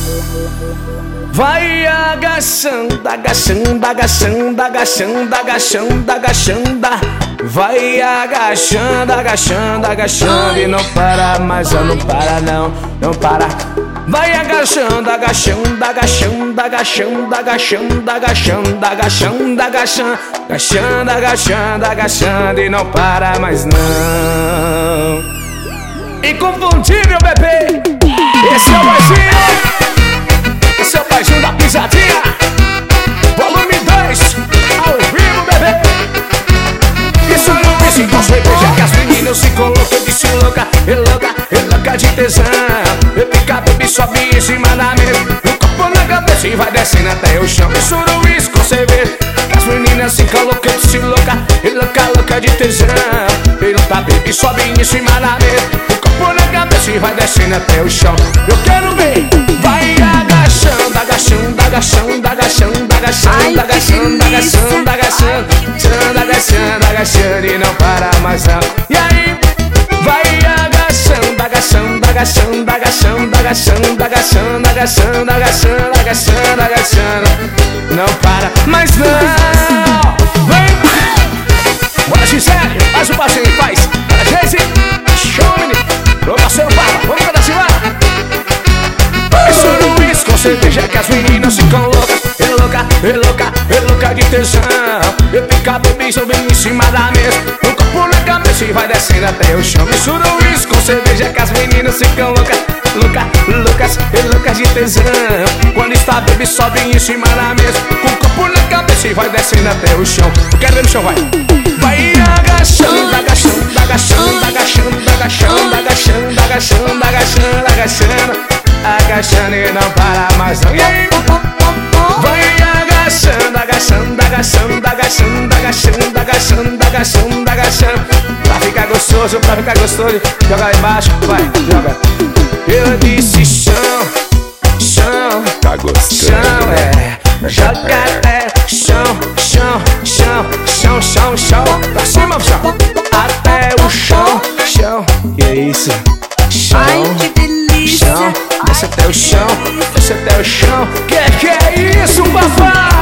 Vai agachando, agachando, agachando, agachando, agachando, agachando. Vai agachando, agachando, agachando e não para, mas eu não para não, não para. Vai agachando, agachando, agachando, agachando, agachando, agachando, agachando, agachando, agachando, agachando, agachando e não para mais não. Inconfundível, bebê. Esse é o Baixinho. Esse é o Baixinho da pisadinha. Volume 2, ao vivo, bebê. Isso não existe com cerveja que as meninas se colocam de se louca, louca de tesão. Eu pica, bebê, sobe em cima da mesa, o copo na cabeça e vai descendo até o chão. Isso não existe com cerveja que as meninas se colocam de se louca, louca de tesão. Ele tá, bebê, sobe em cima da mesa, o copo na cabeça e vai descendo até o chão. Eu quero ver, vai agachando, agachando, agachando, agachando, agachando, agachando, agachando, agachando, agachando, agachando e não para mais não. E aí, vai agachando, agachando, agachando, agachando, agachando, agachando, agachando, agachando, agachando, agachando, não para mais não. Vem! Bora, Gisele, faz o passinho, faz. Bora, Geise, show, menino. Ô, parceiro, para, vamos pra cima. Isso não isso, com certeza que as meninas ficam loucas, louca de tesão. Eu pica, bebê, sobe em cima da mesa, um copo na cabeça e vai descendo até o chão. Mistura o uísque com cerveja que as meninas ficam loucas de tesão. Quando está bebê, sobe em cima da mesa, com o copo na cabeça e vai descendo até o chão. Eu quero ver no chão, vai. Vai agachando, agachando, agachando, agachando, agachando, agachando, agachando, agachando, agachando, agachando e não para mais não. E aí? Vai agachando, agachando, agachando, agachando, agachando, agachando, agachando, agachando, pra ficar gostoso, joga lá embaixo, vai, joga. Eu disse chão, chão, tá gostando, chão, joga até chão, chão, chão, chão, chão, chão, pra cima, chão, até o chão, chão, e é isso, chão, chão, desce até o chão, desce até o chão, que é isso, papai?